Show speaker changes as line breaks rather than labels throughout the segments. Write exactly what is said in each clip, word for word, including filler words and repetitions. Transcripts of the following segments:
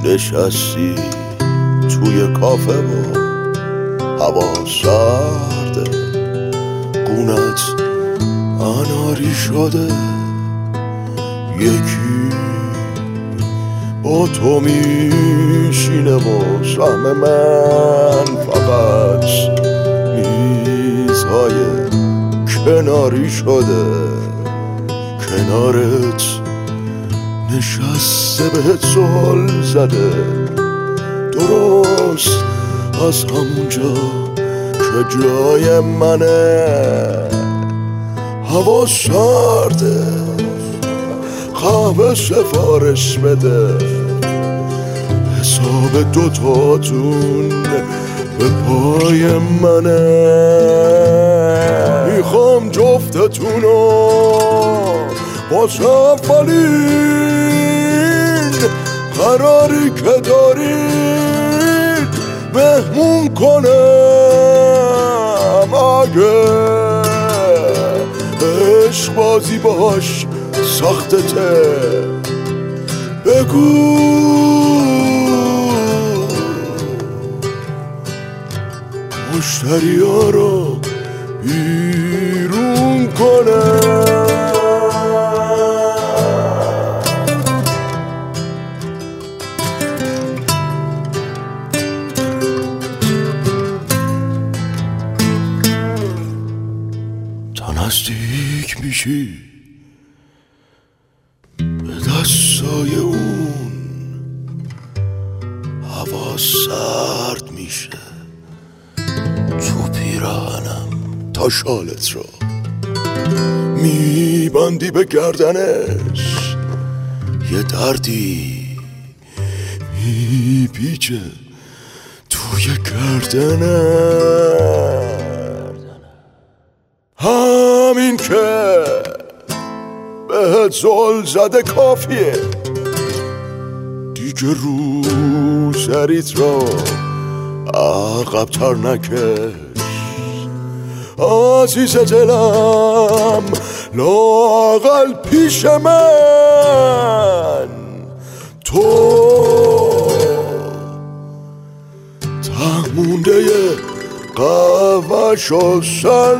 نشستی توی کافه و هوا سرده، گونت اناری شده، یکی با تو میشینه و سهم من فقط میزهای کناری شده، کنارت نشسته بهت زل زده، درست از همونجا که جای منه. هوا سرده، قهوه سفارش بده، حساب دوتاتون به پای منه. میخوام جفتتونو واسه اولین قراری که دارید مهمون کنم. اگه عشق بازی باش ساختته بگو، مشتری ها رو بیرون کنه. تا نزدیک میشی به دستای اون، هوا سرد میشه، تو پیراهنم تا شالت رو میبندی به گردنش، یه دردی میپیچه توی گردنش. همین که بهت زل زده کافیه، دیگه رو سریت رو عقب‌تر نکش. عزیز دلم لااقل پیش من تو ته مونده قهوه‌شو سر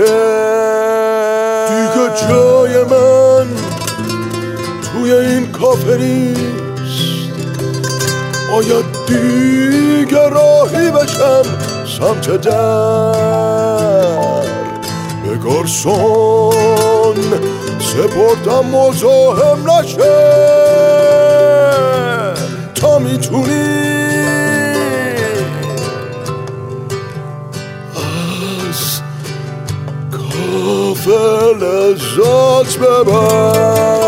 نکش. دیگه جای من توی این کافه نیست، باید دیگه راهی بشم سمت در. به گارسون سپردم مزاحم نشه، تا میتونی از کافه لذت ببر.